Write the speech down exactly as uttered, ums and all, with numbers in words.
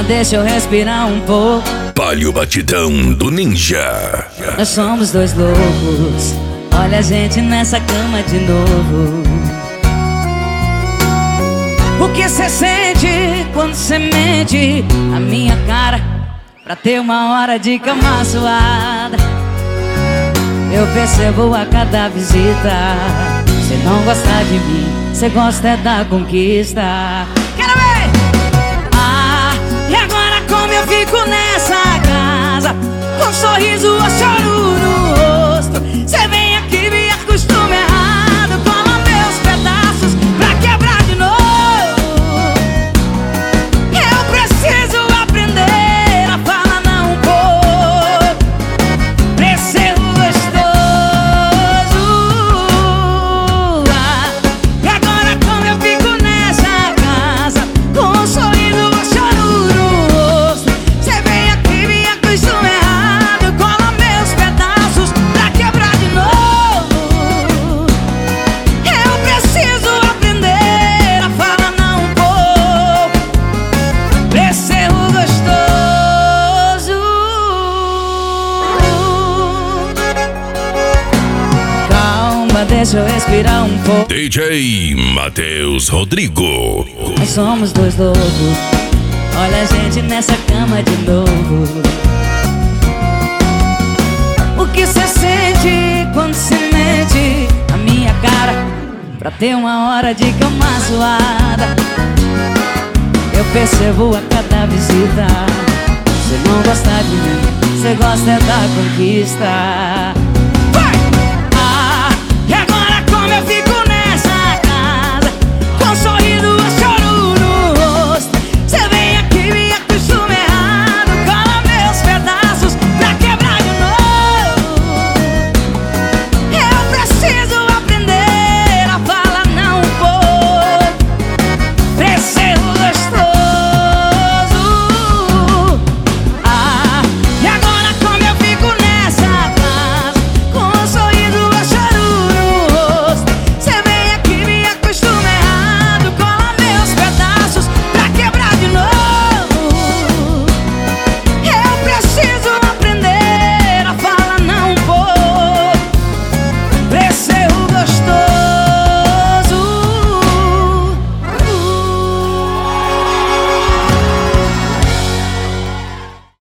deixa eu respirar um pouco. Palio Batidão do Ninja. Nós somos dois loucos, olha a gente nessa cama de novo. O que cê sente quando cê mente a minha cara pra ter uma hora de cama suada? Eu percebo a cada visita, cê não gosta de mim, cê gosta é da conquista. Quero ver! Ah, e agora como eu fico nessa casa, com um sorriso ou choro no rosto? Cê vem aqui, me acostuma errado, cola meus pedaços pra quebrar de novo. Eu preciso aprender a falar não um pouco, pra ser gostoso. Ah, e agora como eu fico nessa casa, com um sorriso ou choro no rosto? Cê vem aqui, me acostuma errado, cola meus pedaços pra quebrar de novo. Eu preciso aprender a falar não um pouco, pra ser gostoso. Calma, deixa eu respirar um pouco. D J Matheus Rodrigo. Nós somos dois loucos, olha a gente nessa cama de novo. O que cê sente quando cê mente a minha cara pra ter uma hora de cama suada? Eu percebo a cada visita, cê não gosta de mim, cê gosta é da conquista.